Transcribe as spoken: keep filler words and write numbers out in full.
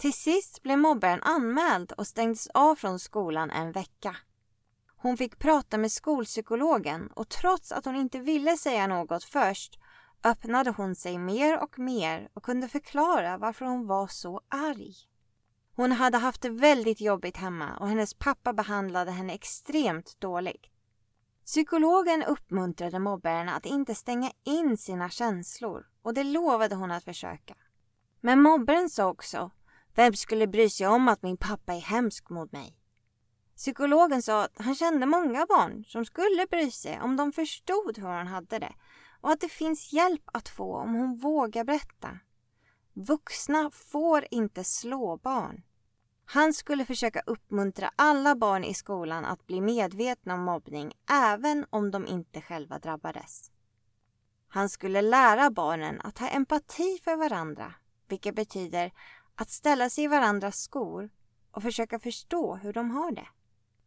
Till sist blev mobbaren anmäld och stängdes av från skolan en vecka. Hon fick prata med skolpsykologen och trots att hon inte ville säga något först öppnade hon sig mer och mer och kunde förklara varför hon var så arg. Hon hade haft det väldigt jobbigt hemma och hennes pappa behandlade henne extremt dåligt. Psykologen uppmuntrade mobbaren att inte stänga in sina känslor och det lovade hon att försöka. Men mobbaren sa också, vem skulle bry sig om att min pappa är hemsk mot mig? Psykologen sa att han kände många barn som skulle bry sig om de förstod hur hon hade det och att det finns hjälp att få om hon vågar berätta. Vuxna får inte slå barn. Han skulle försöka uppmuntra alla barn i skolan att bli medvetna om mobbning även om de inte själva drabbades. Han skulle lära barnen att ha empati för varandra, vilket betyder att ställa sig i varandras skor och försöka förstå hur de har det.